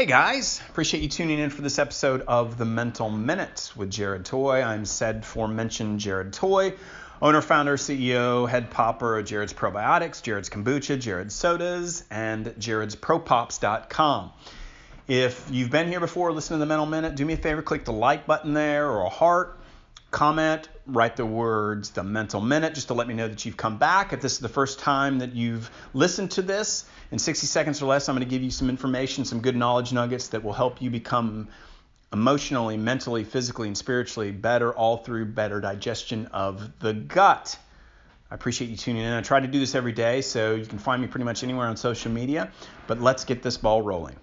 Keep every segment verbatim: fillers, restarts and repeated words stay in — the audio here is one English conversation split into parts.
Hey guys, appreciate you tuning in for this episode of The Mental Minute with Jared Toy. I'm said aforementioned Jared Toy, owner, founder, C E O, head popper of Jared's Probiotics, Jared's Kombucha, Jared's Sodas, and Jared's Pro Pops dot com. If you've been here before, listen to The Mental Minute, do me a favor, click the like button there or a heart, comment, write the words The Mental Minute just to let me know that you've come back. If this is the first time that you've listened to this, in sixty seconds or less, I'm going to give you some information, some good knowledge nuggets that will help you become emotionally, mentally, physically, and spiritually better, all through better digestion of the gut. I appreciate you tuning in. I try to do this every day, so you can find me pretty much anywhere on social media, but let's get this ball rolling.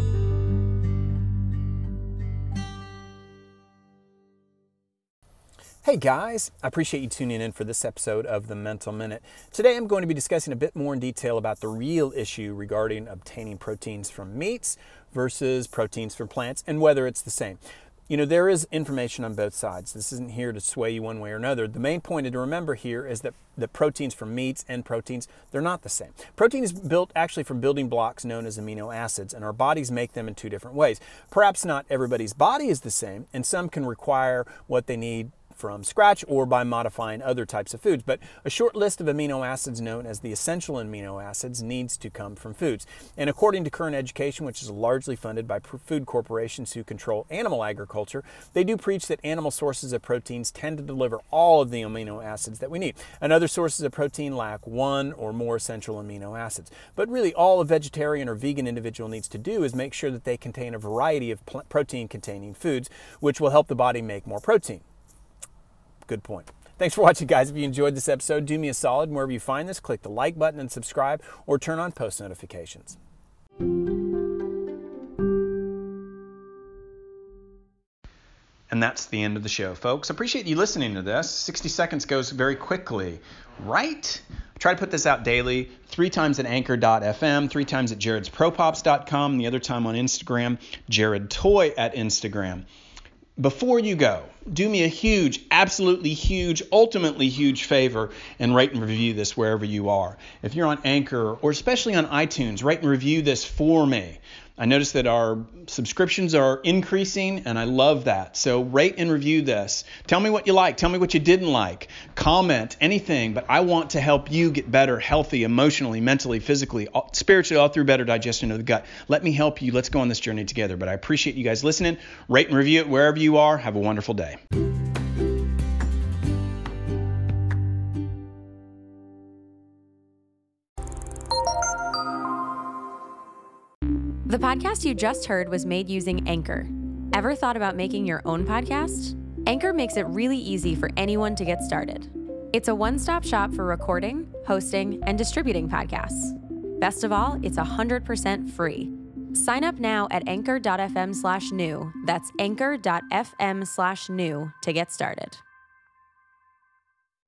Hey guys, I appreciate you tuning in for this episode of The Mental Minute. Today I'm going to be discussing a bit more in detail about the real issue regarding obtaining proteins from meats versus proteins from plants and whether it's the same. You know, there is information on both sides. This isn't here to sway you one way or another. The main point to remember here is that the proteins from meats and proteins, they're not the same. Protein is built actually from building blocks known as amino acids, and our bodies make them in two different ways. Perhaps not everybody's body is the same, and some can require what they need from scratch or by modifying other types of foods. But a short list of amino acids known as the essential amino acids needs to come from foods. And according to Current Education, which is largely funded by food corporations who control animal agriculture, they do preach that animal sources of proteins tend to deliver all of the amino acids that we need. And other sources of protein lack one or more essential amino acids. But really all a vegetarian or vegan individual needs to do is make sure that they contain a variety of protein-containing foods, which will help the body make more protein. Good point. Thanks for watching, guys. If you enjoyed this episode, do me a solid. Wherever you find this, click the like button and subscribe or turn on post notifications. And that's the end of the show, folks. Appreciate you listening to this. sixty seconds goes very quickly, right? I try to put this out daily, three times at anchor dot f m, three times at Jared's Pro Pops dot com, the other time on Instagram, Jared Toy at Instagram. Before you go, do me a huge, absolutely huge, ultimately huge favor and rate and review this wherever you are. If you're on Anchor or especially on iTunes, rate and review this for me. I noticed that our subscriptions are increasing, and I love that. So rate and review this. Tell me what you like. Tell me what you didn't like. Comment, anything. But I want to help you get better, healthy, emotionally, mentally, physically, spiritually, all through better digestion of the gut. Let me help you. Let's go on this journey together. But I appreciate you guys listening. Rate and review it wherever you are. Have a wonderful day. The podcast you just heard was made using Anchor. Ever thought about making your own podcast? Anchor makes it really easy for anyone to get started. It's a one-stop shop for recording, hosting, and distributing podcasts. Best of all, it's one hundred percent free. Sign up now at anchor dot f m slash new. That's anchor dot f m slash new to get started.